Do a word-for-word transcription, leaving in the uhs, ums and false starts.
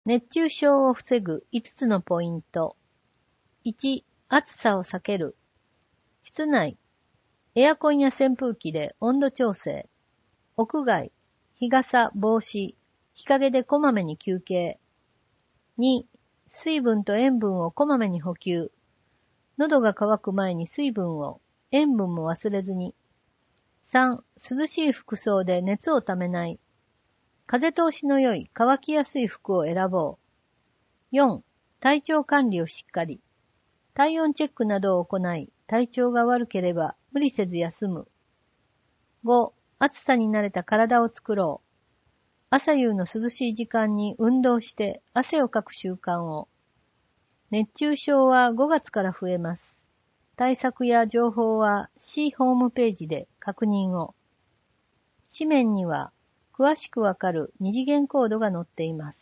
熱中症を防ぐいつつのポイント。いち、暑さを避ける。室内、エアコンや扇風機で温度調整。屋外、日傘、帽子、日陰でこまめに休憩。に、水分と塩分をこまめに補給。喉が渇く前に水分を、塩分も忘れずに。さん、涼しい服装で熱をためない。風通しの良い乾きやすい服を選ぼう。よん、体調管理をしっかり。体温チェックなどを行い、体調が悪ければ無理せず休む。ご、暑さに慣れた体を作ろう。朝夕の涼しい時間に運動して汗をかく習慣を。熱中症はごがつから増えます。対策や情報は市ホームページで確認を。紙面には詳しくわかる二次元コードが載っています。